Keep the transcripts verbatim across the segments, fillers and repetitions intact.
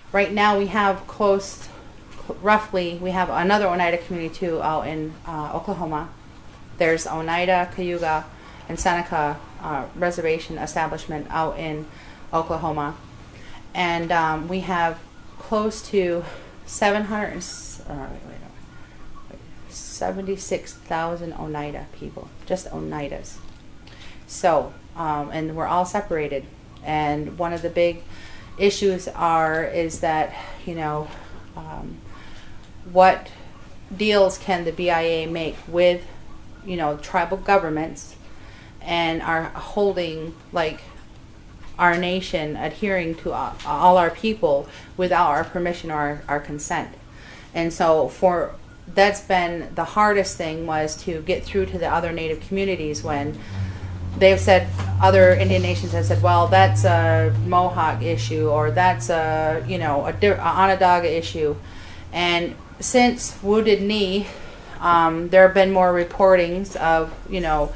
right now we have close, roughly, we have another Oneida community too out in uh, Oklahoma. There's Oneida, Cayuga, and Seneca uh, reservation establishment out in Oklahoma. And um, we have close to seven hundred, uh, wait, wait, wait, seventy-six thousand Oneida people, just Oneidas. So, um, and we're all separated. And one of the big issues are is that, you know, um, what deals can the B I A make with, you know, tribal governments, and are holding like our nation adhering to all, all our people without our permission or our, our consent. And so for that's been the hardest thing, was to get through to the other Native communities when they've said, other Indian nations have said, well, that's a Mohawk issue, or that's a, you know, a, a Onondaga issue. And since Wounded Knee, um, there have been more reportings of, you know,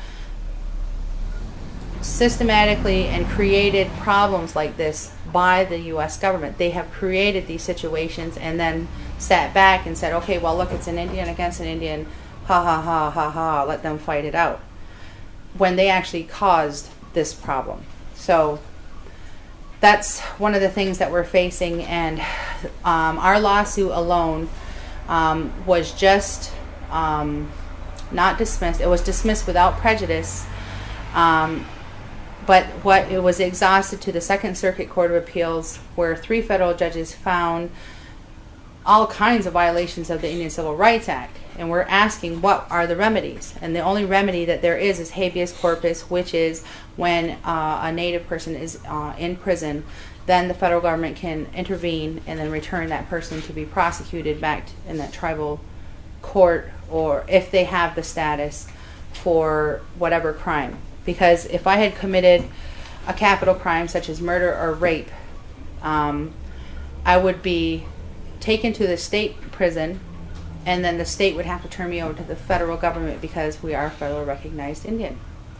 systematically and created problems like this by the U S government. They have created these situations and then sat back and said, okay, well, look, it's an Indian against an Indian, ha ha ha ha ha, let them fight it out, when they actually caused this problem. So that's one of the things that we're facing. And um, our lawsuit alone um, was just um, not dismissed. It was dismissed without prejudice. Um, but what it was exhausted to the Second Circuit Court of Appeals, where three federal judges found all kinds of violations of the Indian Civil Rights Act. And we're asking, what are the remedies? And the only remedy that there is is habeas corpus, which is when uh, a Native person is uh, in prison, then the federal government can intervene and then return that person to be prosecuted back in that tribal court, or if they have the status for whatever crime. Because if I had committed a capital crime such as murder or rape, um, I would be taken to the state prison, and then the state would have to turn me over to the federal government because we are federal recognized Indian.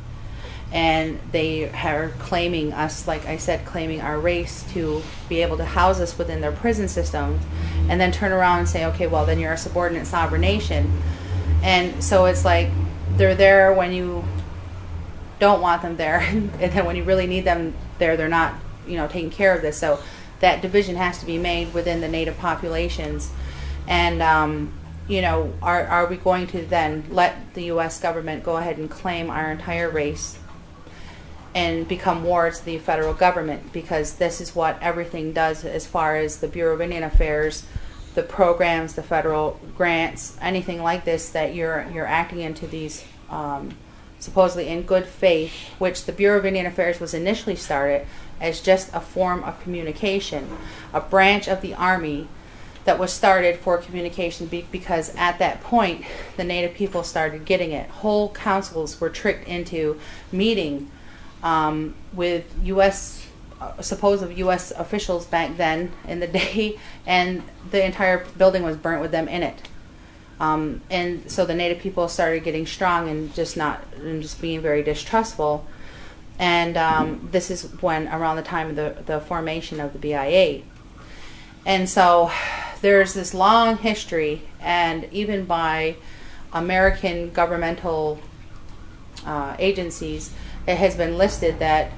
And they are claiming us, like I said, claiming our race to be able to house us within their prison system, and then turn around and say, okay, well, then you're a subordinate sovereign nation. And so it's like they're there when you don't want them there, and then when you really need them there, they're not, you know, taking care of this. So that division has to be made within the Native populations. And um, you know, are, are we going to then let the U S government go ahead and claim our entire race and become wards of the federal government? Because this is what everything does as far as the Bureau of Indian Affairs, the programs, the federal grants, anything like this, that you're you're acting into these um, supposedly in good faith, which the Bureau of Indian Affairs was initially started as just a form of communication, a branch of the Army that was started for communication, be because at that point the Native people started getting it. Whole councils were tricked into meeting um, with U S uh, supposed U S officials back then in the day, and the entire building was burnt with them in it. Um, and so the Native people started getting strong and just not and just being very distrustful. And um, this is when around the time of the, the formation of the B I A. And so there's this long history, and even by American governmental uh, agencies, it has been listed that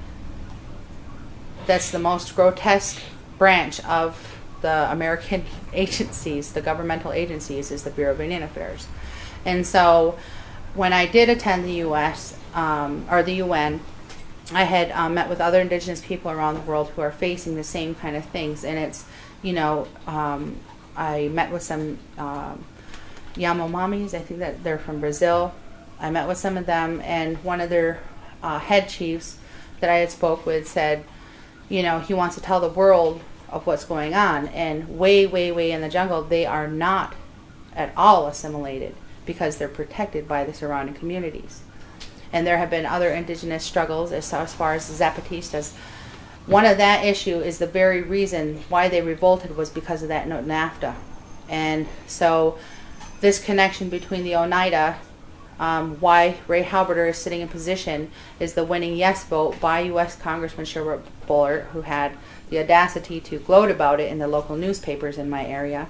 that's the most grotesque branch of the American agencies, the governmental agencies, is the Bureau of Indian Affairs. And so when I did attend the U S um, or the U N, I had um, met with other indigenous people around the world who are facing the same kind of things. And it's, you know, um, I met with some um, Yanomamis, I think that they're from Brazil. I met with some of them, and one of their uh, head chiefs that I had spoke with said, you know, he wants to tell the world of what's going on. And way, way, way in the jungle, they are not at all assimilated because they're protected by the surrounding communities. And there have been other indigenous struggles as, as far as the Zapatistas. One of that issue is the very reason why they revolted was because of that NAFTA. And so this connection between the Oneida, um, why Ray Halberter is sitting in position, is the winning yes vote by U S Congressman Sherwood Bullard, who had the audacity to gloat about it in the local newspapers in my area.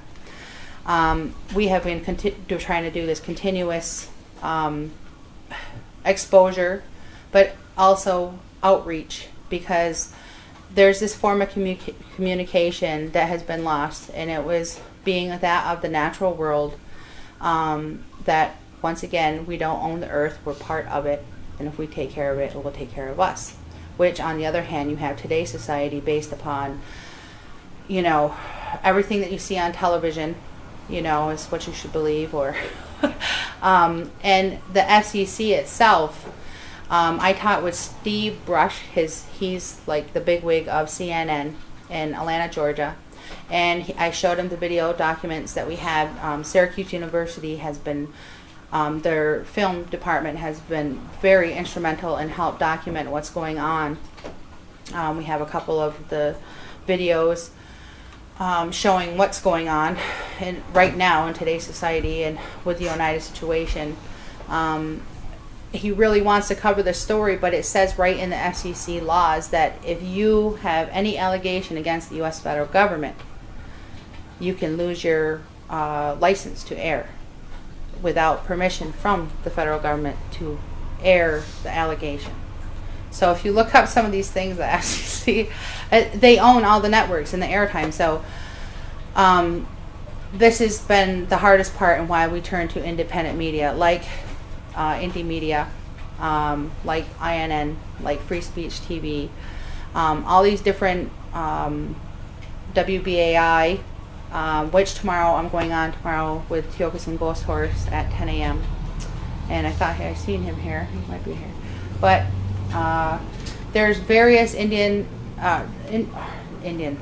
Um, we have been conti- do, trying to do this continuous um, exposure, but also outreach, because there's this form of commu- communication that has been lost, and it was being that of the natural world, um, that once again, we don't own the earth, we're part of it, and if we take care of it, it will take care of us. Which, on the other hand, you have today's society based upon, you know, everything that you see on television, you know, is what you should believe, or um, and the F C C itself. Um, I taught with Steve Brush. His he's like the bigwig of C N N in Atlanta, Georgia, and he, I showed him the video documents that we had. Um, Syracuse University has been, um, their film department has been very instrumental in help document what's going on. Um, we have a couple of the videos um, showing what's going on in, right now in today's society and with the Oneida situation. Um, he really wants to cover the story, but it says right in the F C C laws that if you have any allegation against the U S federal government, you can lose your uh, license to air without permission from the federal government to air the allegation. So if you look up some of these things, the F C C, uh, they own all the networks and the airtime. So um, this has been the hardest part, and why we turn to independent media like uh, Indie Media, um, like I N N, like Free Speech T V, um, all these different um, W B A I, um, which tomorrow I'm going on tomorrow with Tiokasin Ghost Horse at ten a m And I thought I seen him here. He might be here, but. Uh, there's various Indian, uh, in, Indian,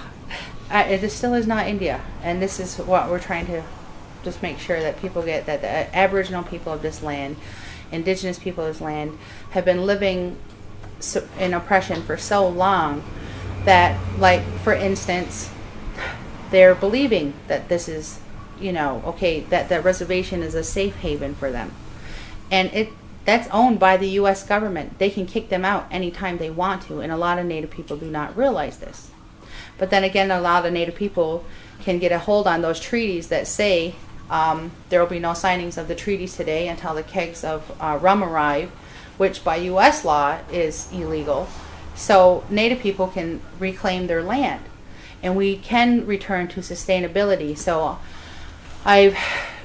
uh, it still is not India, and this is what we're trying to just make sure that people get, that the Aboriginal people of this land, indigenous people of this land, have been living so, in oppression for so long that, like, for instance, they're believing that this is, you know, okay, that the reservation is a safe haven for them, and it that's owned by the U S government. They can kick them out anytime they want to, and a lot of Native people do not realize this. But then again, a lot of Native people can get a hold on those treaties that say um, there will be no signings of the treaties today until the kegs of uh, rum arrive, which by U S law is illegal. So Native people can reclaim their land, and we can return to sustainability. So I've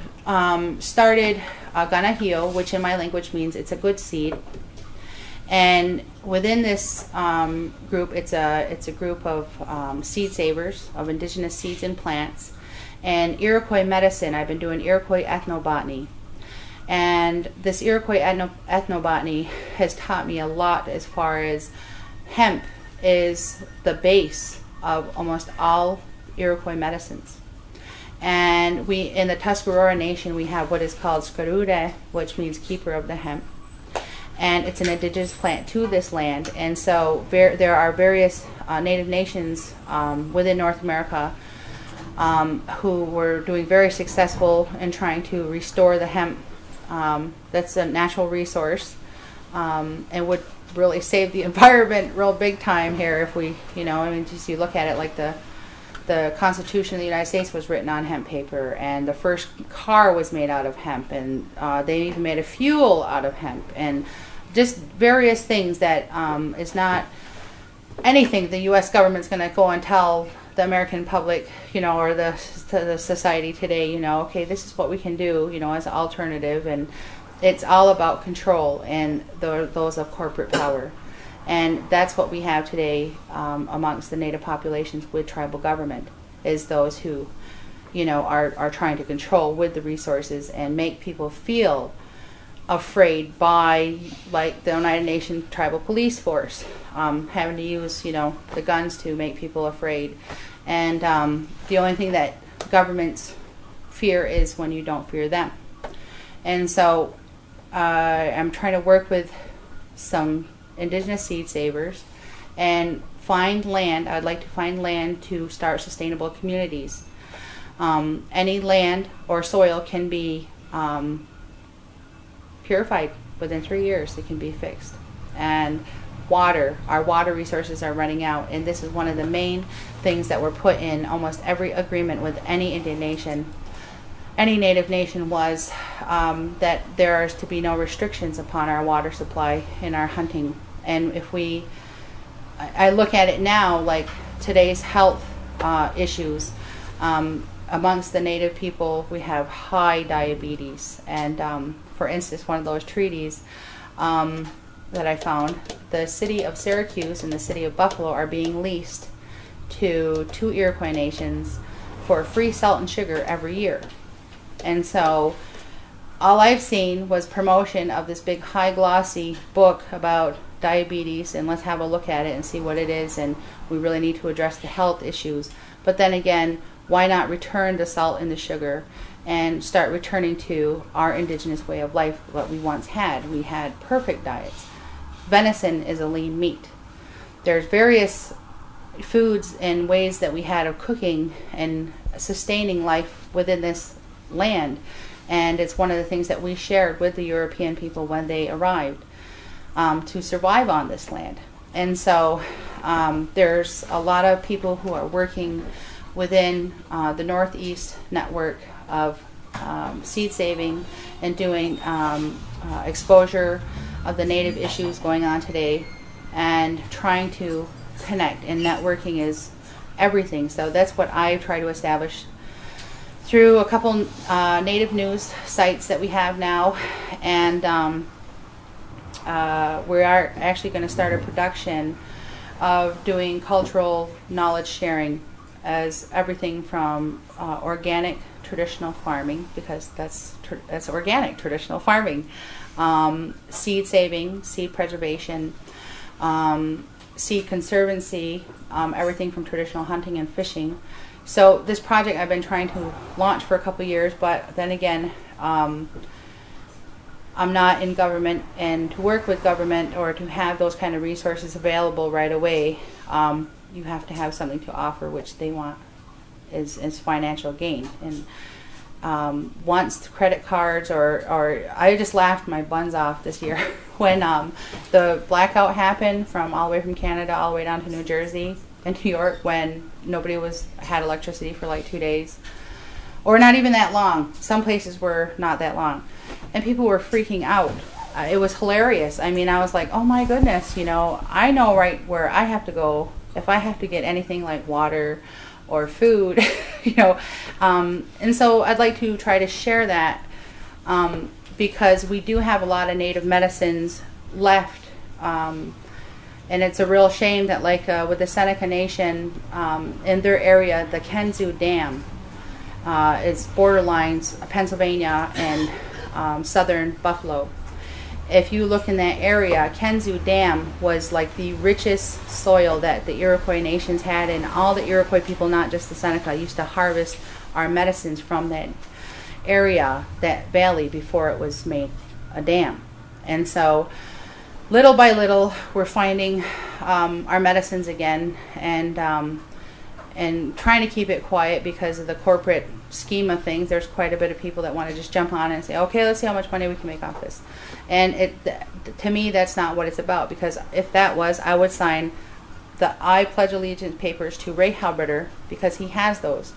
um, started Uh, Ganahio, which in my language means it's a good seed, and within this um, group, it's a it's a group of um, seed savers of indigenous seeds and plants, and Iroquois medicine. I've been doing Iroquois ethnobotany, and this Iroquois ethno- ethnobotany has taught me a lot as far as hemp is the base of almost all Iroquois medicines. And we, in the Tuscarora Nation, we have what is called Skarure, which means keeper of the hemp. And it's an indigenous plant to this land. And so ver- there are various uh, Native nations um, within North America um, who were doing very successful in trying to restore the hemp. Um, that's a natural resource, um, and would really save the environment real big time here if we, you know, I mean, just you look at it like the The Constitution of the United States was written on hemp paper, and the first car was made out of hemp, and uh, they even made a fuel out of hemp, and just various things that um, is not anything the U S government's going to go and tell the American public, you know, or the to the society today, you know, okay, this is what we can do, you know, as an alternative, and it's all about control and the, those of corporate power. And that's what we have today um, amongst the Native populations with tribal government, is those who, you know, are, are trying to control with the resources and make people feel afraid by, like, the Oneida Nation tribal police force, um, having to use, you know, the guns to make people afraid. And um, the only thing that governments fear is when you don't fear them. And so uh, I'm trying to work with some indigenous seed savers and find land. I'd like to find land to start sustainable communities. Um, any land or soil can be um, purified within three years. It can be fixed. And water. Our water resources are running out, and this is one of the main things that were put in almost every agreement with any Indian nation, any native nation, was um, that there is to be no restrictions upon our water supply in our hunting. And if we, I I look at it now like today's health uh, issues. Um, amongst the native people, we have high diabetes. And um, for instance, one of those treaties um, that I found, the city of Syracuse and the city of Buffalo are being leased to two Iroquois nations for free salt and sugar every year. And so all I've seen was promotion of this big high glossy book about diabetes, and let's have a look at it and see what it is, and we really need to address the health issues. But then again, why not return the salt and the sugar and start returning to our indigenous way of life, what we once had? We had perfect diets. Venison is a lean meat. There's various foods and ways that we had of cooking and sustaining life within this land, and it's one of the things that we shared with the European people when they arrived um, to survive on this land. And so um, there's a lot of people who are working within uh, the Northeast network of um, seed saving and doing um, uh, exposure of the native issues going on today, and trying to connect. And networking is everything. So that's what I try to establish through a couple uh, native news sites that we have now. And um, uh, we are actually going to start a production of doing cultural knowledge sharing, as everything from uh, organic traditional farming, because that's tr that's organic traditional farming, um, seed saving, seed preservation, um, seed conservancy, um, everything from traditional hunting and fishing. So this project I've been trying to launch for a couple years, but then again, um, I'm not in government, and to work with government or to have those kind of resources available right away, um, you have to have something to offer, which they want is, is financial gain. And um, once credit cards, or, or I just laughed my buns off this year when um, the blackout happened from all the way from Canada all the way down to New Jersey and New York, when nobody was had electricity for like two days. Or not even that long. Some places were not that long. And people were freaking out. Uh, it was hilarious. I mean, I was like, oh my goodness, you know, I know right where I have to go if I have to get anything like water or food, you know. Um, and so I'd like to try to share that um, because we do have a lot of native medicines left. Um, and it's a real shame that, like uh, with the Seneca Nation, um, in their area, the Kenzu Dam, uh, is borderlines Pennsylvania and um, southern Buffalo. If you look in that area, Kenzu Dam was like the richest soil that the Iroquois nations had, and all the Iroquois people, not just the Seneca, used to harvest our medicines from that area, that valley, before it was made a dam. And so little by little, we're finding um, our medicines again, and um, and trying to keep it quiet because of the corporate scheme of things. There's quite a bit of people that want to just jump on it and say, okay, let's see how much money we can make off this. And it, to me, that's not what it's about, because if that was, I would sign the I Pledge Allegiance papers to Ray Halberter, because he has those.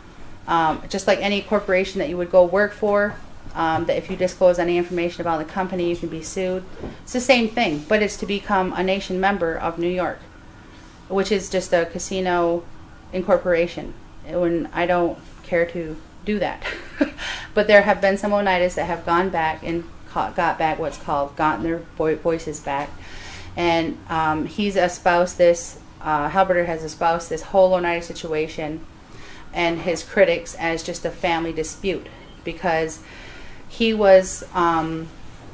Um, just like any corporation that you would go work for, um, that if you disclose any information about the company, you can be sued. It's the same thing, but it's to become a nation member of New York, which is just a casino incorporation. When I don't care to do that. But there have been some Oneidas that have gone back and got back what's called, gotten their voices back. And um, he's espoused this, uh, Halberter has espoused this whole Oneida situation and his critics as just a family dispute, because he was um,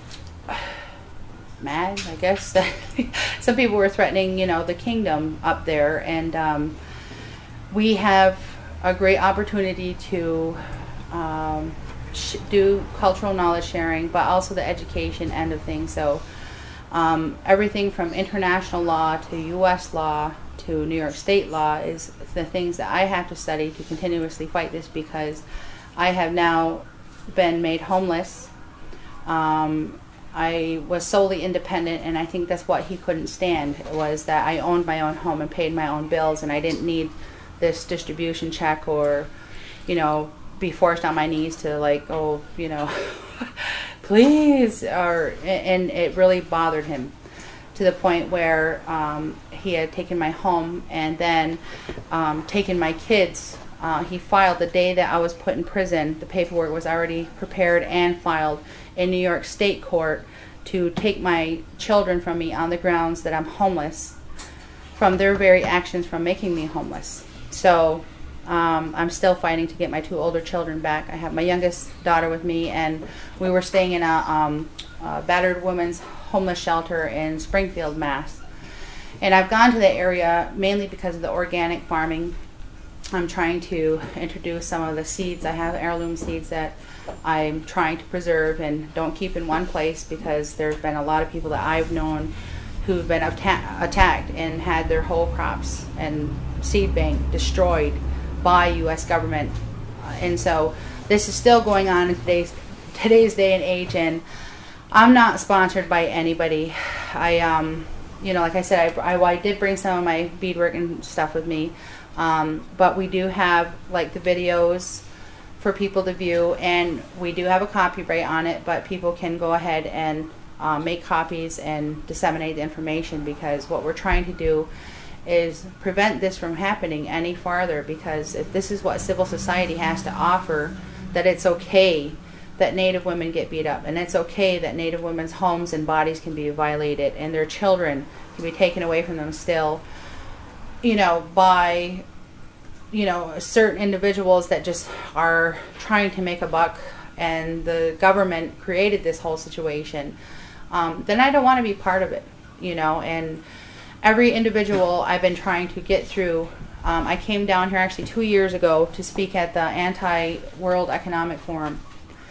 mad, I guess. Some people were threatening, you know, the kingdom up there, and um, we have a great opportunity to um, sh do cultural knowledge sharing, but also the education end of things. So um, everything from international law to U S law to New York state law is the things that I have to study to continuously fight this, because I have now been made homeless. Um, I was solely independent, and I think that's what he couldn't stand, was that I owned my own home and paid my own bills, and I didn't need this distribution check or, you know, be forced on my knees to like, oh, you know, please, or, and it really bothered him to the point where um, he had taken my home and then um, taken my kids. Uh, he filed the day that I was put in prison. The paperwork was already prepared and filed in New York State Court to take my children from me on the grounds that I'm homeless from their very actions from making me homeless. So um, I'm still fighting to get my two older children back. I have my youngest daughter with me, and we were staying in a, um, a battered women's homeless shelter in Springfield, Mass. And I've gone to the area mainly because of the organic farming. I'm trying to introduce some of the seeds. I have heirloom seeds that I'm trying to preserve and don't keep in one place, because there's been a lot of people that I've known who've been atta attacked and had their whole crops and seed bank destroyed by U S government. And so this is still going on in today's today's day and age, and I'm not sponsored by anybody. I um you know, like I said, I, I, I did bring some of my beadwork and stuff with me. Um, but we do have like the videos for people to view, and we do have a copyright on it, but people can go ahead and uh, make copies and disseminate the information, because what we're trying to do is prevent this from happening any farther. Because if this is what civil society has to offer, that it's okay that Native women get beat up, and it's okay that Native women's homes and bodies can be violated and their children can be taken away from them still, you know, by, you know, certain individuals that just are trying to make a buck, and the government created this whole situation, um, then I don't want to be part of it, you know. And every individual I've been trying to get through, um, I came down here actually two years ago to speak at the Anti-World Economic Forum.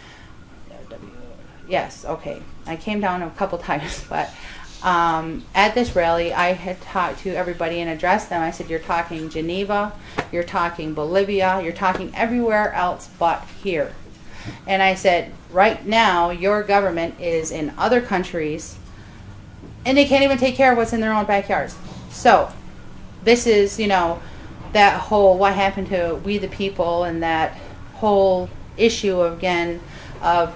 Yes, okay. I came down a couple times, but Um, at this rally, I had talked to everybody and addressed them. I said, you're talking Geneva, you're talking Bolivia, you're talking everywhere else but here. And I said, right now, your government is in other countries, and they can't even take care of what's in their own backyards. So, this is, you know, that whole what happened to we the people, and that whole issue, of, again, of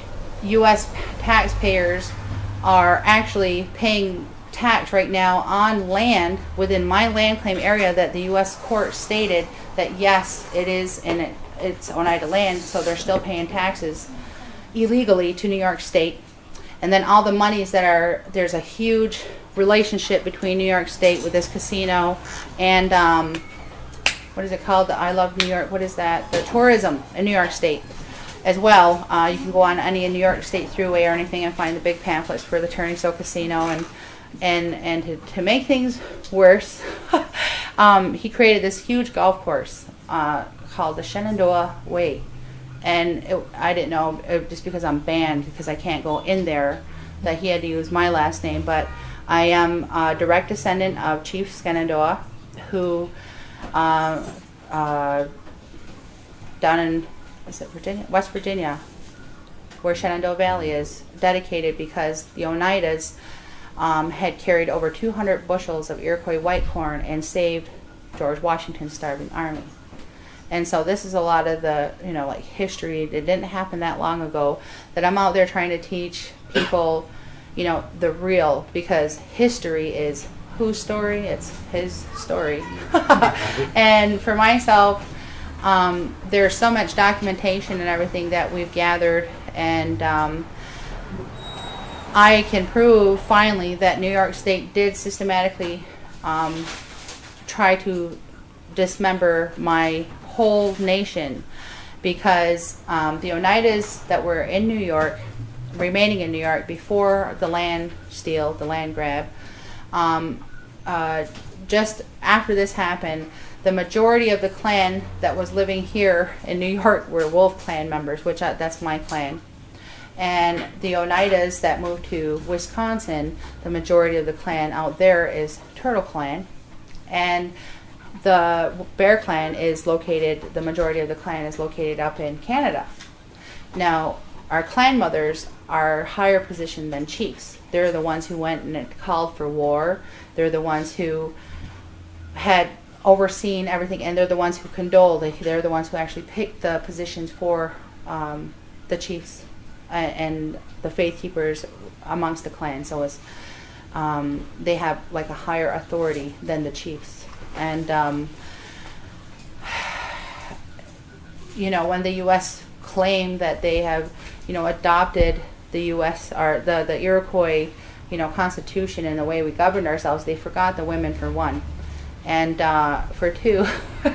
U S taxpayers are actually paying tax right now on land within my land claim area that the U S court stated that yes, it is, and it, it's Oneida land, so they're still paying taxes illegally to New York State. And then all the monies that are, there's a huge relationship between New York State with this casino and um, what is it called? The I Love New York, what is that? The tourism in New York State as well. Uh, you can go on any New York State Thruway or anything and find the big pamphlets for the Turning So Casino. And and and to, to make things worse, um, he created this huge golf course uh, called the Shenandoah Way. And it, I didn't know, it, just because I'm banned, because I can't go in there, that he had to use my last name. But I am a direct descendant of Chief Shenandoah, who uh, uh, down in, is it Virginia? West Virginia, where Shenandoah Valley is, dedicated because the Oneidas um, had carried over two hundred bushels of Iroquois white corn and saved George Washington's starving army. And so this is a lot of the, you know, like history. It didn't happen that long ago, that I'm out there trying to teach people, you know, the real, because history is whose story? It's his story. And for myself, Um, there's so much documentation and everything that we've gathered, and um, I can prove finally that New York State did systematically um, try to dismember my whole nation, because um, the Oneidas that were in New York, remaining in New York before the land steal, the land grab, um, uh, just after this happened, the majority of the clan that was living here in New York were Wolf Clan members, which I, that's my clan. And the Oneidas that moved to Wisconsin, the majority of the clan out there is Turtle Clan. And the Bear Clan is located, the majority of the clan is located up in Canada. Now, our clan mothers are higher positioned than chiefs. They're the ones who went and called for war. They're the ones who had overseen everything, and they're the ones who condoled. They, they're the ones who actually picked the positions for um, the chiefs and, and the faith keepers amongst the clan. So it's um, they have like a higher authority than the chiefs. And um, you know, when the U S claim that they have, you know, adopted the U S or the the Iroquois, you know, constitution and the way we govern ourselves, they forgot the women for one, and uh, for two,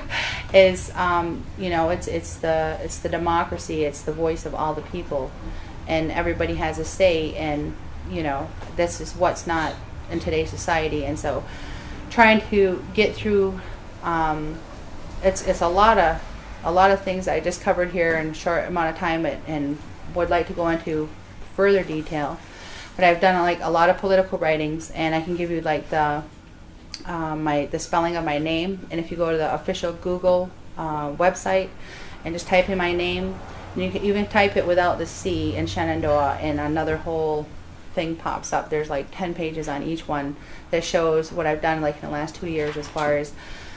is um, you know, it's it's the it's the democracy, it's the voice of all the people, and everybody has a say, and you know, this is what's not in today's society, and so trying to get through, um, it's it's a lot of a lot of things I just covered here in a short amount of time, and, and would like to go into further detail. But I've done like a lot of political writings, and I can give you like the um, my the spelling of my name. And if you go to the official Google uh, website and just type in my name, and you can even type it without the C in Shenandoah, and another whole thing pops up. There's like ten pages on each one that shows what I've done like in the last two years as far as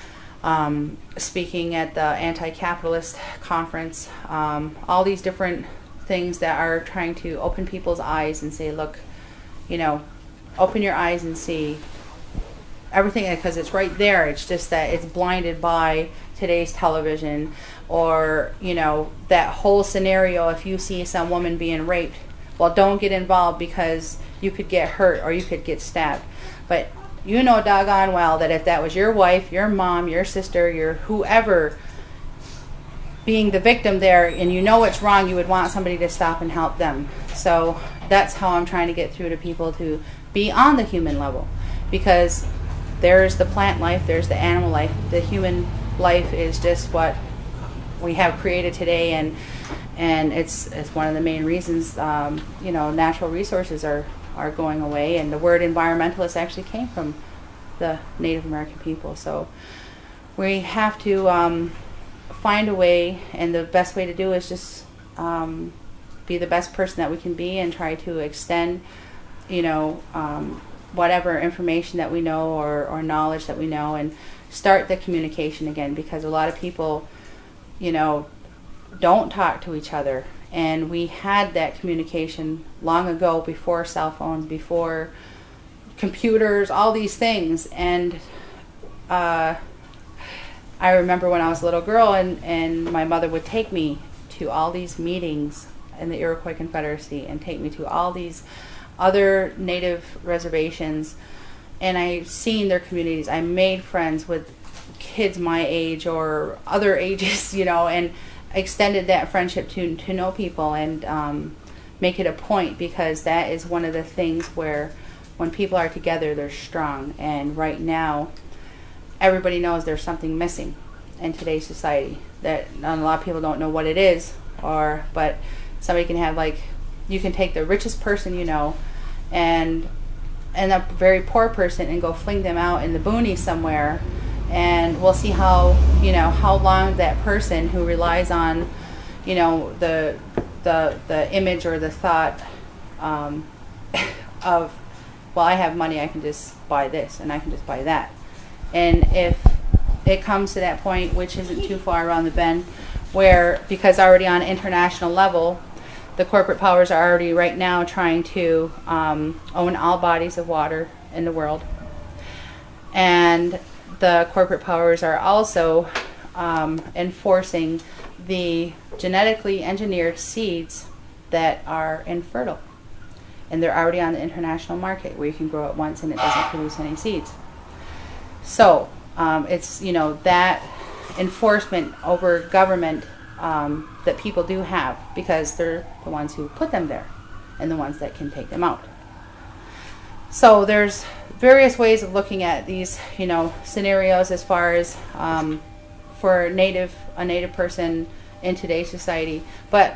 Um, speaking at the anti-capitalist conference, um, all these different things that are trying to open people's eyes and say, look, you know, open your eyes and see everything, because it's right there. It's just that it's blinded by today's television, or, you know, that whole scenario. If you see some woman being raped, well, don't get involved because you could get hurt or you could get stabbed. But you know doggone well that if that was your wife, your mom, your sister, your whoever being the victim there, and you know it's wrong, you would want somebody to stop and help them. So that's how I'm trying to get through to people, to be on the human level, because there's the plant life, there's the animal life. The human life is just what we have created today, and and it's it's one of the main reasons um, you know, natural resources are are going away, and the word environmentalist actually came from the Native American people. So we have to um, find a way, and the best way to do is just um, be the best person that we can be, and try to extend, you know, um, whatever information that we know, or, or knowledge that we know, and start the communication again, because a lot of people, you know, don't talk to each other. And we had that communication long ago, before cell phones, before computers, all these things. And uh, I remember when I was a little girl, and, and my mother would take me to all these meetings in the Iroquois Confederacy, and take me to all these other native reservations. And I've seen their communities. I made friends with kids my age or other ages, you know, and extended that friendship to to know people, and um, make it a point, because that is one of the things where when people are together, they're strong. And right now, everybody knows there's something missing in today's society, that a lot of people don't know what it is, or but somebody can have, like, you can take the richest person you know, and and a very poor person, and go fling them out in the boonies somewhere. And we'll see how, you know, how long that person who relies on, you know, the the the image or the thought um, of, well, I have money, I can just buy this, and I can just buy that. And if it comes to that point, which isn't too far around the bend, where, because already on an international level, the corporate powers are already right now trying to um, own all bodies of water in the world. And the corporate powers are also um, enforcing the genetically engineered seeds that are infertile. And they're already on the international market, where you can grow it once and it doesn't produce any seeds. So um, it's, you know, that enforcement over government um, that people do have, because they're the ones who put them there and the ones that can take them out. So there's various ways of looking at these, you know, scenarios as far as um, for native a native person in today's society. But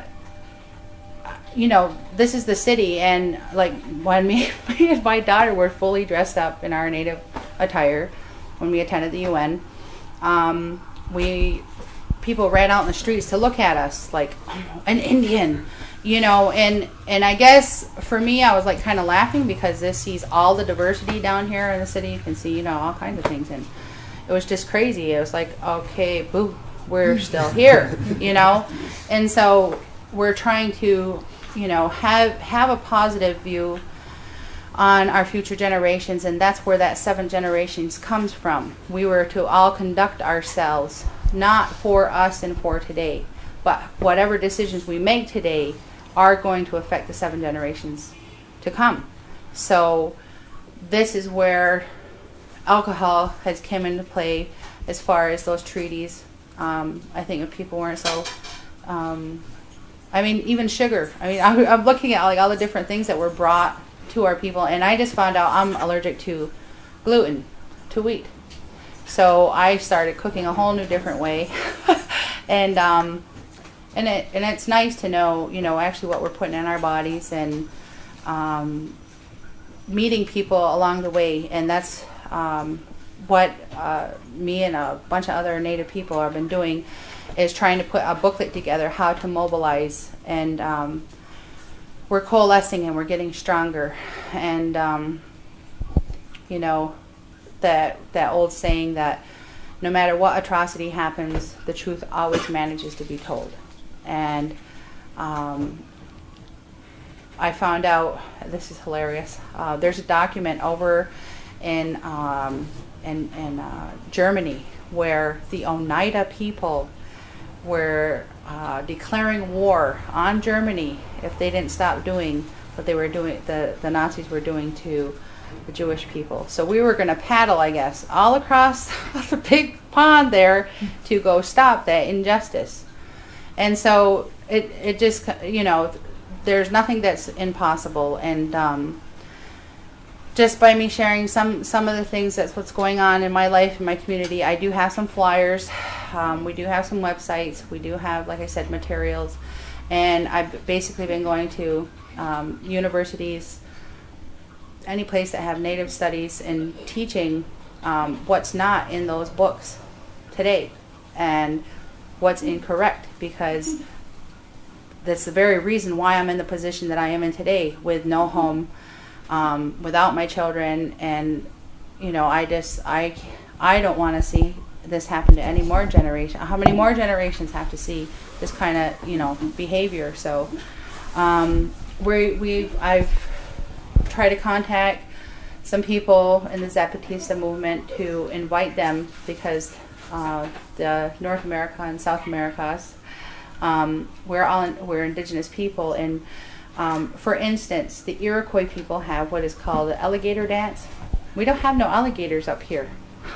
you know, this is the city, and like when me, me and my daughter were fully dressed up in our native attire when we attended the U N, um, we people ran out in the streets to look at us like, oh, an Indian, you know, and and I guess for me, I was like kind of laughing because this sees all the diversity down here in the city. You can see, you know, all kinds of things, and it was just crazy. It was like, okay, boo, we're still here, you know, and so we're trying to, you know, have have a positive view on our future generations, and that's where that seven generations comes from. We were to all conduct ourselves not for us and for today, but whatever decisions we make today are going to affect the seven generations to come. So this is where alcohol has come into play as far as those treaties. Um, I think if people weren't so, um, I mean, even sugar. I mean, I, I'm looking at like all the different things that were brought to our people, and I just found out I'm allergic to gluten, to wheat. So I started cooking a whole new different way, and um, and it and it's nice to know, you know, actually what we're putting in our bodies, and um, meeting people along the way, and that's um, what uh, me and a bunch of other Native people have been doing, is trying to put a booklet together how to mobilize, and um, we're coalescing and we're getting stronger, and um, you know, that that old saying that no matter what atrocity happens, the truth always manages to be told. And um, I found out, this is hilarious, uh, there's a document over in um, in, in uh, Germany where the Oneida people were uh, declaring war on Germany if they didn't stop doing what they were doing, the, the Nazis were doing to the Jewish people. So we were going to paddle, I guess, all across the big pond there to go stop that injustice. And so it it just, you know, there's nothing that's impossible. And um, just by me sharing some, some of the things that's what's going on in my life, in my community, I do have some flyers. Um, we do have some websites. We do have, like I said, materials. And I've basically been going to um, universities, any place that have Native studies, and teaching um, what's not in those books today and what's incorrect, because that's the very reason why I'm in the position that I am in today, with no home, um, without my children, and you know, I just I I don't want to see this happen to any more generation. How many more generations have to see this kind of, you know, behavior? So um, we we I've try to contact some people in the Zapatista movement to invite them, because uh, the North America and South Americas, um, we're all in, we're indigenous people, and um, for instance, the Iroquois people have what is called the alligator dance. We don't have no alligators up here.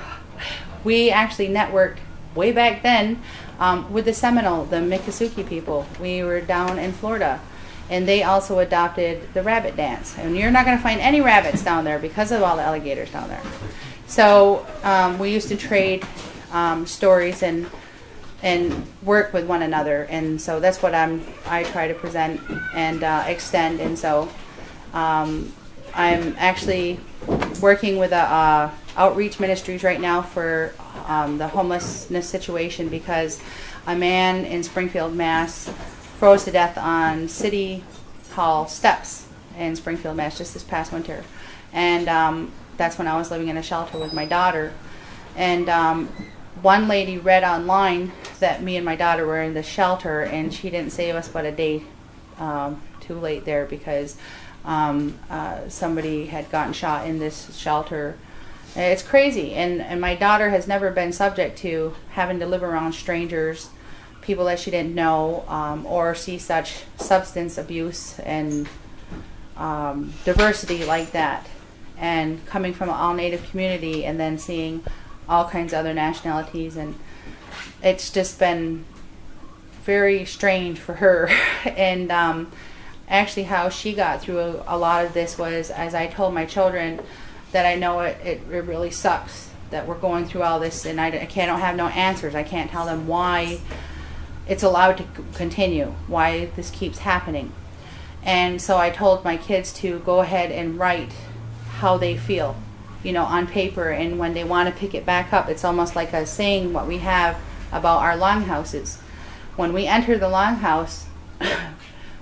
We actually networked way back then um, with the Seminole, the Miccosukee people. We were down in Florida, and they also adopted the rabbit dance. And you're not going to find any rabbits down there because of all the alligators down there. So um, we used to trade um, stories and and work with one another. And so that's what I'm I try to present and uh, extend. And so um, I'm actually working with a uh, outreach ministries right now for um, the homelessness situation, because a man in Springfield, Mass, froze to death on City Hall steps in Springfield, Mass, just this past winter. And um, that's when I was living in a shelter with my daughter. And um, one lady read online that me and my daughter were in the shelter, and she didn't save us but a day um, too late there, because um, uh, somebody had gotten shot in this shelter. It's crazy. And, and my daughter has never been subject to having to live around strangers, people that she didn't know, um, or see such substance abuse and um, diversity like that. And coming from an all-Native community, and then seeing all kinds of other nationalities, and it's just been very strange for her. And um, actually how she got through a, a lot of this was, as I told my children, that I know it, it, it really sucks that we're going through all this, and I, I can't I don't have no answers. I can't tell them why it's allowed to c- continue, why this keeps happening. And so I told my kids to go ahead and write how they feel, you know, on paper, and when they want to pick it back up, it's almost like a saying what we have about our longhouses. When we enter the longhouse,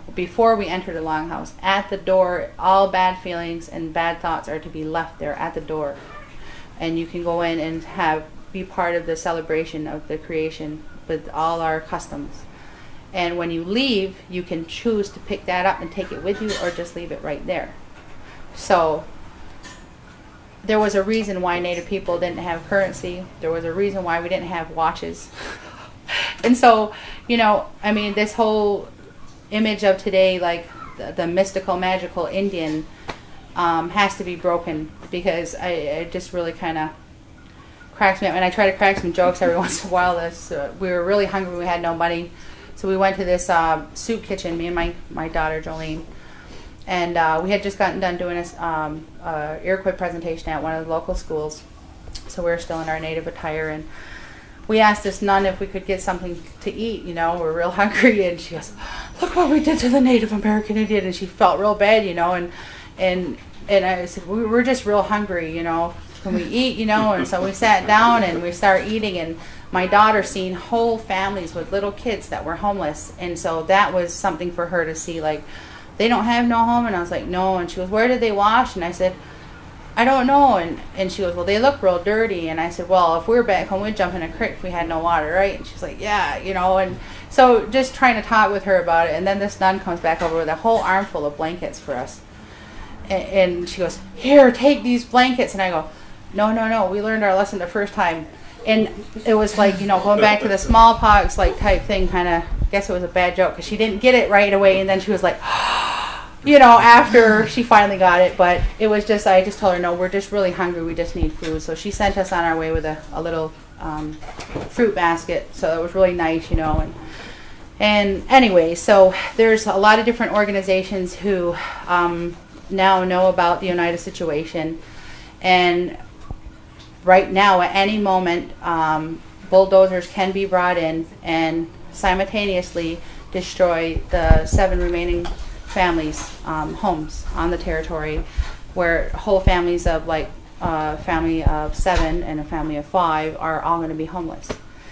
before we enter the longhouse, at the door, all bad feelings and bad thoughts are to be left there at the door. And you can go in and have be part of the celebration of the creation with all our customs. And when you leave, you can choose to pick that up and take it with you, or just leave it right there. So there was a reason why Native people didn't have currency. There was a reason why we didn't have watches. And so, you know, I mean, this whole image of today, like the, the mystical, magical Indian, um, has to be broken, because I, it just really kind of cracks me up. And I try to crack some jokes every once in a while. This, uh, we were really hungry. We had no money. So we went to this uh, soup kitchen, me and my, my daughter, Jolene. And uh, we had just gotten done doing a um, uh, Iroquois presentation at one of the local schools. So we were still in our native attire. And we asked this nun if we could get something to eat. You know, we're real hungry. And she goes, look what we did to the Native American Indian. And she felt real bad, you know. And and and I said, we we're just real hungry, you know. Can we eat, you know? And so we sat down and we started eating. And my daughter seen whole families with little kids that were homeless. And so that was something for her to see, like, they don't have no home. And I was like, no. And she goes, where did they wash? And I said, I don't know. And and she goes, well, they look real dirty. And I said, well, if we were back home, we'd jump in a creek if we had no water, right? And she's like, yeah, you know. And so just trying to talk with her about it. And then this nun comes back over with a whole armful of blankets for us. And, and she goes, here, take these blankets. And I go, no, no, no, we learned our lesson the first time. And it was like, you know, going back to the smallpox like type thing, kind of, I guess it was a bad joke, because she didn't get it right away. And then she was like, you know, after she finally got it. But it was just, I just told her, no, we're just really hungry. We just need food. So she sent us on our way with a, a little um, fruit basket. So it was really nice, you know. And, and anyway, so there's a lot of different organizations who um, now know about the Oneida situation. And right now, at any moment, um, bulldozers can be brought in and simultaneously destroy the seven remaining families' um, homes on the territory, where whole families of like a family of seven and a family of five are all going to be homeless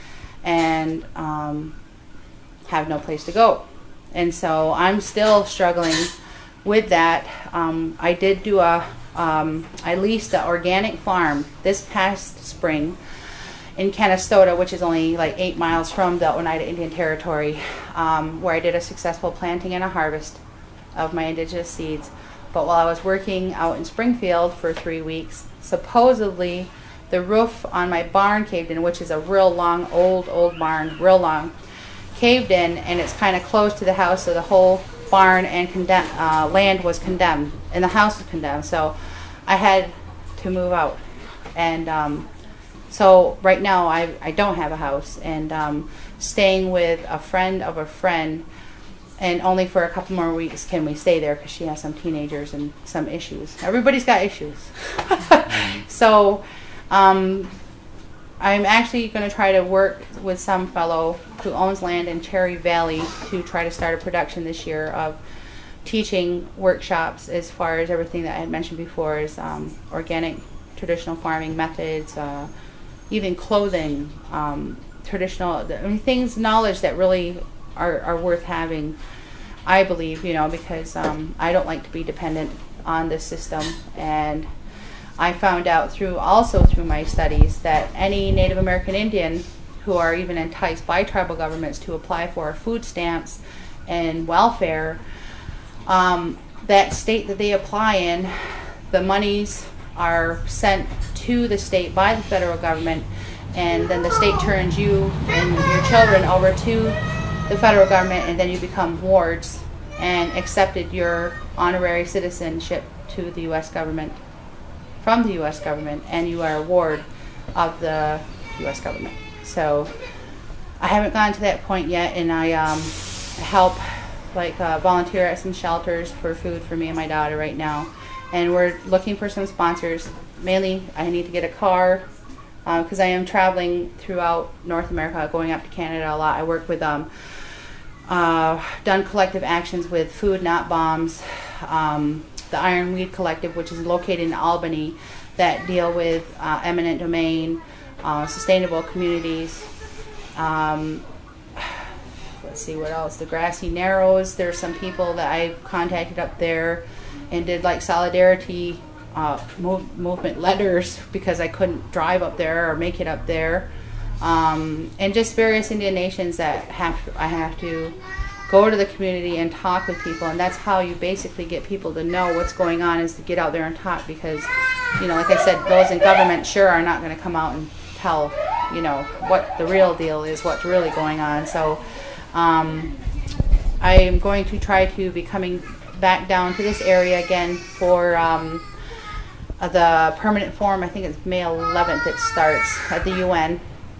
and um, have no place to go. And so I'm still struggling with that. Um, I did do a Um, I leased an organic farm this past spring in Canastota, which is only like eight miles from the Oneida Indian Territory, um, where I did a successful planting and a harvest of my indigenous seeds. But while I was working out in Springfield for three weeks, supposedly the roof on my barn caved in, which is a real long, old, old barn, real long, caved in, and it's kind of close to the house, so the whole barn and condemn, uh, land was condemned, and the house was condemned. So I had to move out. And um, so right now I, I don't have a house, and um, staying with a friend of a friend, and only for a couple more weeks can we stay there, because she has some teenagers and some issues. Everybody's got issues. So um, I'm actually going to try to work with some fellow who owns land in Cherry Valley to try to start a production this year of teaching workshops as far as everything that I had mentioned before, is um, organic traditional farming methods, uh, even clothing, um, traditional, I mean, things, knowledge that really are, are worth having, I believe, you know, because um, I don't like to be dependent on the system. And I found out through, also through my studies, that any Native American Indian who are even enticed by tribal governments to apply for food stamps and welfare, um, that state that they apply in, the monies are sent to the state by the federal government, and then the state turns you and your children over to the federal government, and then you become wards and accepted your honorary citizenship to the U S government, from the U S government, and you are a ward of the U S government. So I haven't gotten to that point yet, and I um, help like uh, volunteer at some shelters for food for me and my daughter right now. And we're looking for some sponsors. Mainly, I need to get a car, because uh, I am traveling throughout North America, going up to Canada a lot. I work with, um, uh, done collective actions with Food Not Bombs, um, the Ironweed Collective, which is located in Albany, that deal with uh, eminent domain, uh, sustainable communities. Um, let's see what else. The Grassy Narrows. There's some people that I contacted up there and did like solidarity uh, move, movement letters because I couldn't drive up there or make it up there. Um, and just various Indian nations that have to, I have to go to the community and talk with people, and that's how you basically get people to know what's going on, is to get out there and talk, because, you know, like I said, those in government sure are not going to come out and tell, you know, what the real deal is, what's really going on. So um, I am going to try to be coming back down to this area again for um, uh, the permanent forum. I think it's May eleventh it starts at the U N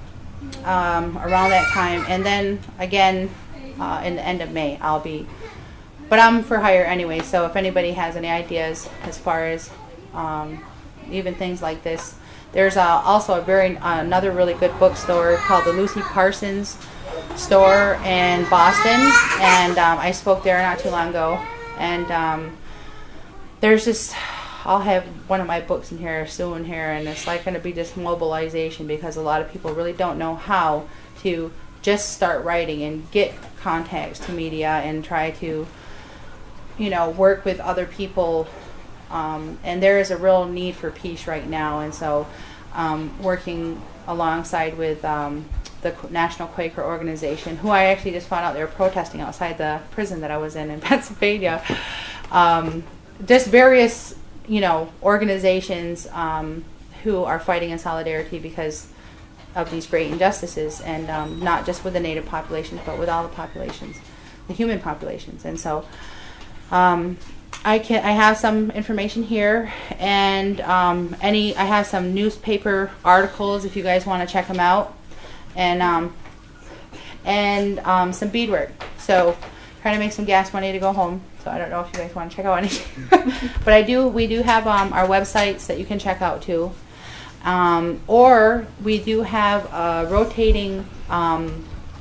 um, around that time, and then again Uh, in the end of May, I'll be, but I'm for hire anyway, so if anybody has any ideas as far as um, even things like this, there's uh, also a very uh, another really good bookstore called the Lucy Parsons store in Boston, and um, I spoke there not too long ago, and um, there's just, I'll have one of my books in here soon here, and it's like going to be this mobilization, because a lot of people really don't know how to just start writing and get contacts to media and try to, you know, work with other people. Um, and there is a real need for peace right now. And so um, working alongside with um, the National Quaker Organization, who I actually just found out they were protesting outside the prison that I was in in Pennsylvania. Um, just various, you know, organizations um, who are fighting in solidarity because of these great injustices, and um, not just with the native populations, but with all the populations, the human populations. And so um, I can I have some information here, and um, any I have some newspaper articles if you guys want to check them out, and um, and um, some beadwork. So trying to make some gas money to go home. So I don't know if you guys want to check out anything, but I do. We do have um, our websites that you can check out too. Um, or we do have a rotating um,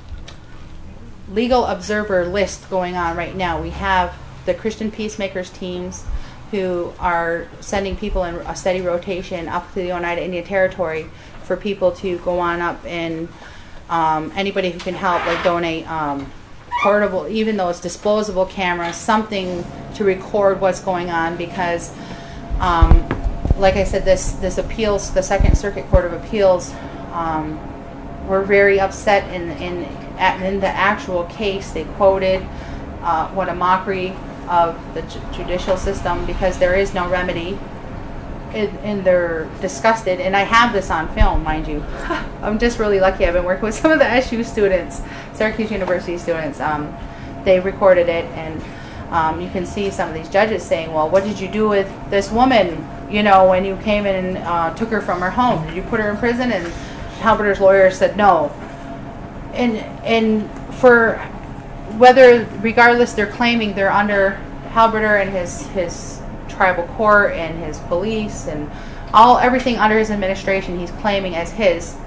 legal observer list going on right now. We have the Christian Peacemakers teams who are sending people in a steady rotation up to the Oneida Indian Territory for people to go on up, and um, anybody who can help, like donate um, portable, even though it's disposable cameras, something to record what's going on, because um, like I said, this this appeals, the Second Circuit Court of Appeals, um, were very upset in in in the actual case. They quoted uh, what a mockery of the ju judicial system, because there is no remedy, and, and they're disgusted. And I have this on film, mind you. I'm just really lucky. I've been working with some of the S U students, Syracuse University students. Um, they recorded it, and um, you can see some of these judges saying, "Well, what did you do with this woman? You know, when you came in and uh, took her from her home, did you put her in prison?" And Halberter's lawyer said no. And and for whether, regardless, they're claiming they're under Halberter and his his tribal court and his police and all everything under his administration. He's claiming as his.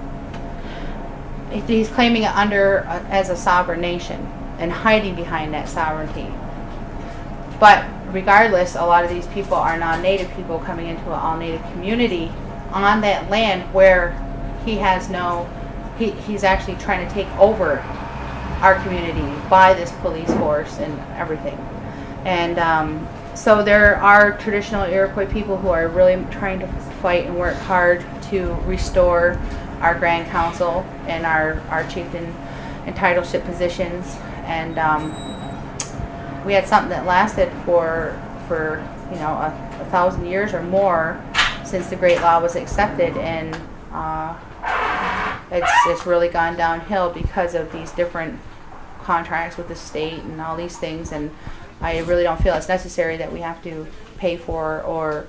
He's claiming it under uh, as a sovereign nation and hiding behind that sovereignty. But regardless, a lot of these people are non-native people coming into an all-native community on that land where he has no, he, he's actually trying to take over our community by this police force and everything. And um, so there are traditional Iroquois people who are really trying to fight and work hard to restore our Grand Council and our, our chieftain entitlement positions. And um, we had something that lasted for for you know a, a thousand years or more since the Great Law was accepted, and uh, it's it's really gone downhill because of these different contracts with the state and all these things. And I really don't feel it's necessary that we have to pay for or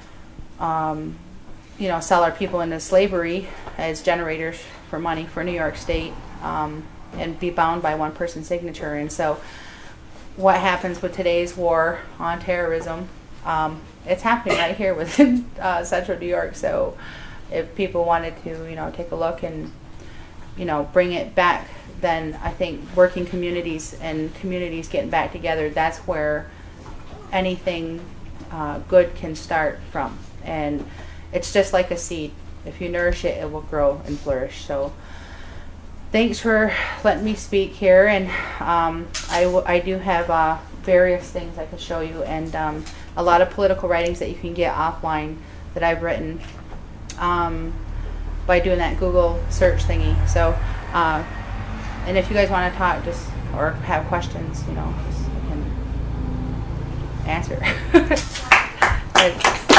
um, you know sell our people into slavery as generators for money for New York State, um, and be bound by one person's signature. And so what happens with today's war on terrorism, um, it's happening right here within uh, central New York. So if people wanted to, you know, take a look and, you know, bring it back, then I think working communities and communities getting back together, that's where anything uh, good can start from. And it's just like a seed. If you nourish it, it will grow and flourish. So thanks for letting me speak here, and um, I, w I do have uh, various things I can show you, and um, a lot of political writings that you can get offline that I've written um, by doing that Google search thingy. So, uh, and if you guys want to talk, just or have questions, you know, just, I can answer. But,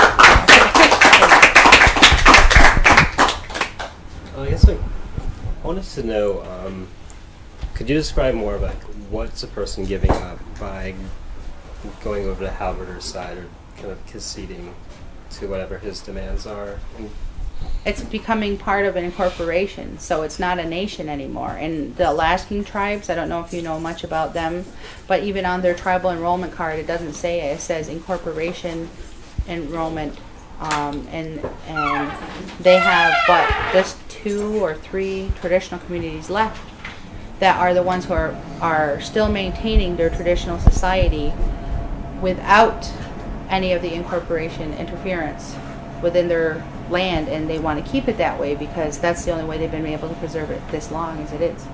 I guess like, I wanted to know, um, could you describe more of like what's a person giving up by going over to Halberter's side or kind of conceding to whatever his demands are? And it's becoming part of an incorporation, so it's not a nation anymore. And the Alaskan tribes, I don't know if you know much about them, but even on their tribal enrollment card, it doesn't say it. It says incorporation enrollment. Um, and and they have but just two or three traditional communities left that are the ones who are, are still maintaining their traditional society without any of the incorporation interference within their land, and they want to keep it that way because that's the only way they've been able to preserve it this long as it is.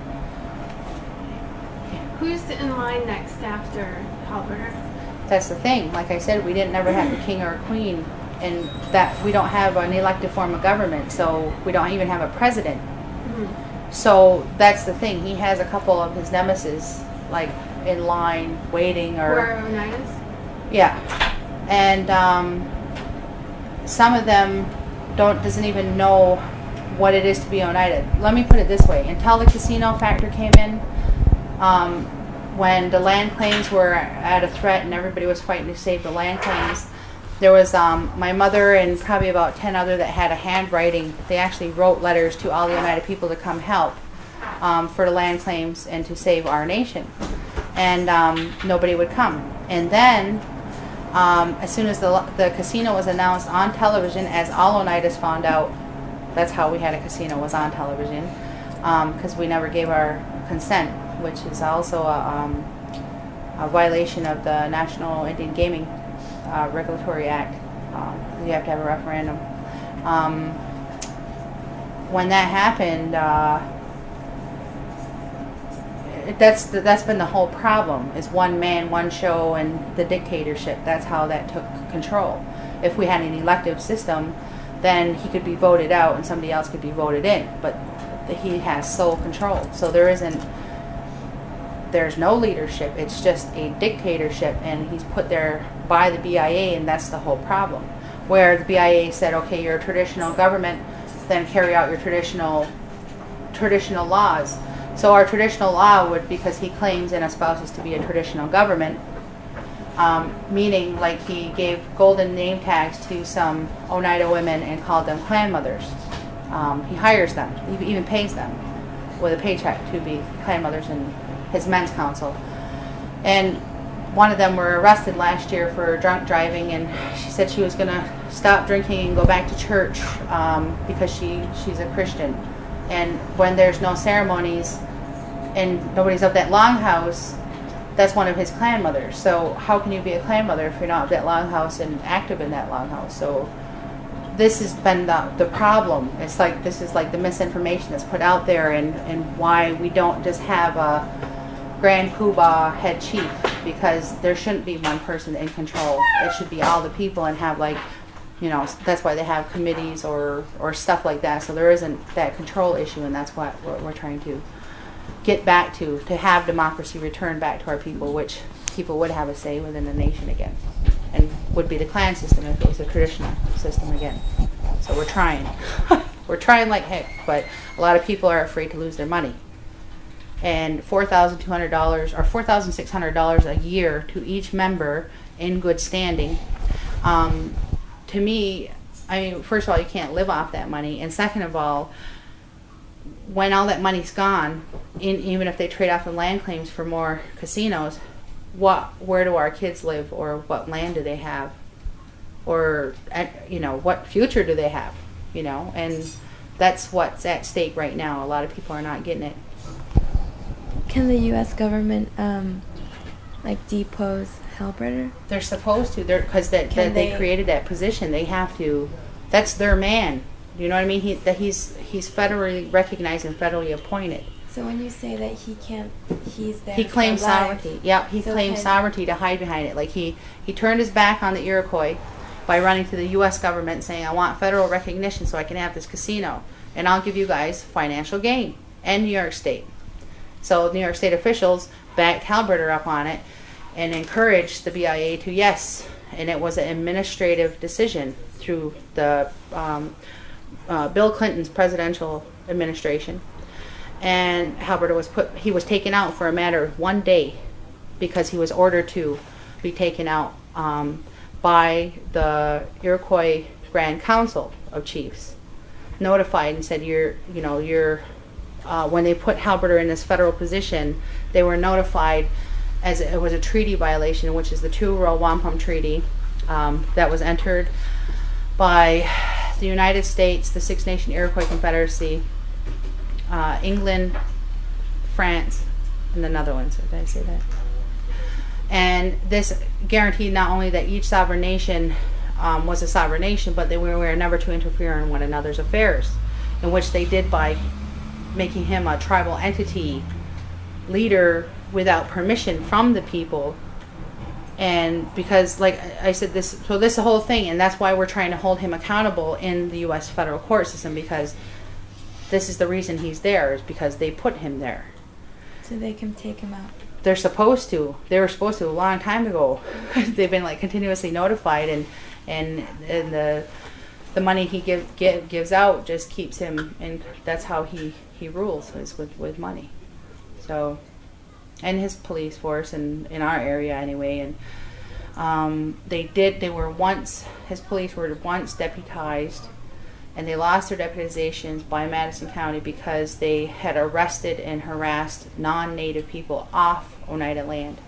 Who's in line next after Halberter? That's the thing. Like I said, we didn't ever have a king or a queen, and that we don't have an elected form of government, so we don't even have a president. Mm-hmm. So that's the thing. He has a couple of his nemesis, like in line, waiting, or Where Oneidas? yeah, and um, some of them don't doesn't even know what it is to be Oneida. Let me put it this way: until the casino factor came in, um, when the land claims were at a threat and everybody was fighting to save the land claims. There was um, my mother and probably about ten other that had a handwriting. They actually wrote letters to all the Oneida people to come help um, for the land claims and to save our nation. And um, nobody would come. And then, um, as soon as the, the casino was announced on television, as all Oneidas found out, that's how we had a casino, was on television, because um, we never gave our consent, which is also a, um, a violation of the National Indian Gaming Uh, Regulatory Act. Um, you have to have a referendum. Um, when that happened, uh, it, that's the, that's been the whole problem. Is one man, one show, and the dictatorship. That's how that took control. If we had an elective system, then he could be voted out and somebody else could be voted in. But he has sole control. So there isn't. There's no leadership. It's just a dictatorship, and he's put there by the B I A, and that's the whole problem. Where the B I A said, okay, you're a traditional government, then carry out your traditional traditional laws. So our traditional law would, because he claims and espouses to be a traditional government, um, meaning like he gave golden name tags to some Oneida women and called them clan mothers. Um, he hires them, he even pays them with a paycheck to be clan mothers in his men's council. And one of them were arrested last year for drunk driving, and she said she was going to stop drinking and go back to church um, because she she's a Christian. And when there's no ceremonies and nobody's of that longhouse, that's one of his clan mothers. So how can you be a clan mother if you're not of that longhouse and active in that longhouse? So this has been the, the problem. It's like this is like the misinformation that's put out there, and, and why we don't just have a Grand Poobah head chief, because there shouldn't be one person in control. It should be all the people, and have like, you know, that's why they have committees or, or stuff like that. So there isn't that control issue, and that's what we're, we're trying to get back to, to have democracy return back to our people, which people would have a say within the nation again, and would be the clan system if it was a traditional system again. So we're trying. We're trying like heck, but a lot of people are afraid to lose their money. And four thousand two hundred dollars or four thousand six hundred dollars a year to each member in good standing. Um, to me, I mean, first of all, you can't live off that money, and second of all, when all that money's gone, in, even if they trade off the land claims for more casinos, what, where do our kids live, or what land do they have, or you know, what future do they have, you know? And that's what's at stake right now. A lot of people are not getting it. Can the U S government um, like depose Halberter? They're supposed to. They're because that, that they, they created that position. They have to. That's their man. You know what I mean? He that he's he's federally recognized and federally appointed. So when you say that he can't, he's there. He for claimed life. sovereignty. Yep, he So claimed can- sovereignty to hide behind it. Like he, he turned his back on the Iroquois by running to the U S government saying, I want federal recognition so I can have this casino. And I'll give you guys financial gain. And New York State. So New York State officials backed Halberter up on it and encouraged the B I A to yes. And it was an administrative decision through the um, uh, Bill Clinton's presidential administration. And Halberter was put, he was taken out for a matter of one day because he was ordered to be taken out um, by the Iroquois Grand Council of Chiefs, notified and said, you're, you know, you're, uh, when they put Halberter in this federal position, they were notified as it was a treaty violation, which is the Two-Row Wampum Treaty um, that was entered by the United States, the Six Nation Iroquois Confederacy, Uh, England, France, and the Netherlands. Did I say that? And this guaranteed not only that each sovereign nation um, was a sovereign nation, but they were, were never to interfere in one another's affairs, in which they did by making him a tribal entity leader without permission from the people. And because, like I said, this so this the whole thing, and that's why we're trying to hold him accountable in the U S federal court system, because this is the reason he's there, is because they put him there. So they can take him out. They're supposed to. They were supposed to a long time ago. They've been like continuously notified, and and and the the money he give, give gives out just keeps him, and that's how he he rules, is with with money. So, and his police force, and in our area anyway, and um, they did. They were once his police were once deputized. And they lost their deputizations by Madison County because they had arrested and harassed non-native people off Oneida land.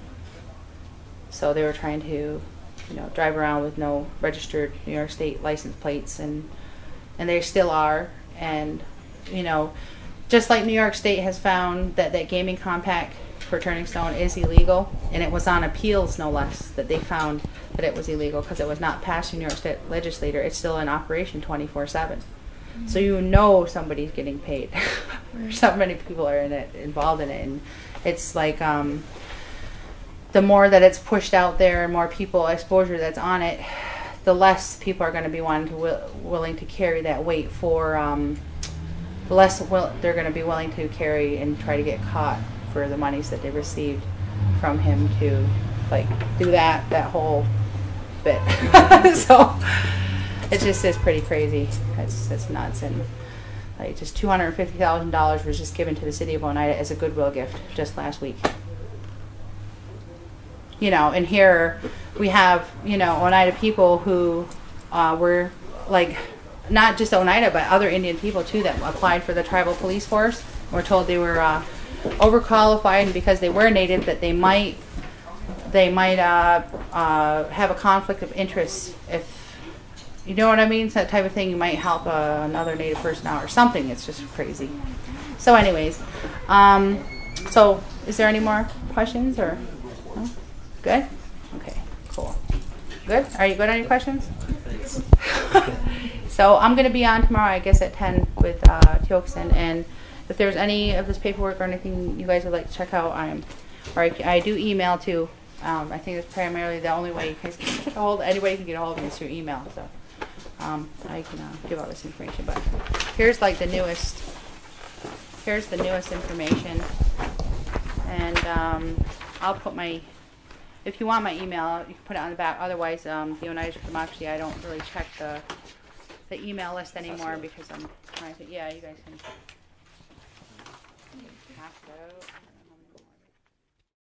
So they were trying to, you know, drive around with no registered New York State license plates, and and they still are. And you know, just like New York State has found that that gaming compact for Turning Stone is illegal, and it was on appeals no less that they found that it was illegal because it was not passed in New York State legislature. It's still in operation twenty-four seven. Mm-hmm. So you know somebody's getting paid. So many people are in it, involved in it, and it's like um, the more that it's pushed out there and more people exposure that's on it, the less people are going to be wanting to wi- willing to carry that weight for. Um, the less will, they're going to be willing to carry and try to get caught for the monies that they received from him to like do that that whole bit. So it just is pretty crazy. It's it's nuts. And like just two hundred fifty thousand dollars was just given to the city of Oneida as a goodwill gift just last week. You know, and here we have, you know, Oneida people who uh, were like not just Oneida but other Indian people too that applied for the tribal police force. We're told they were uh, overqualified, and because they were native that they might they might uh, uh, have a conflict of interest if you know what I mean. So that type of thing. You might help uh, another native person out or something. It's just crazy. So anyways, um, so is there any more questions or no? Good? Okay, cool. Good? Are you good on your questions? Thanks. So I'm going to be on tomorrow, I guess, at ten with uh, Teokson, and if there's any of this paperwork or anything you guys would like to check out, I'm, or I, I do email too. Um, I think it's primarily the only way you guys can get a hold. Anybody can get a hold of me is through email. So um, I can uh, give all this information. But here's like the newest. Here's the newest information, and um, I'll put my. If you want my email, you can put it on the back. Otherwise, um, the Oneida for Democracy, I don't really check the the email list anymore because I'm trying to. Yeah, you guys can. Have to.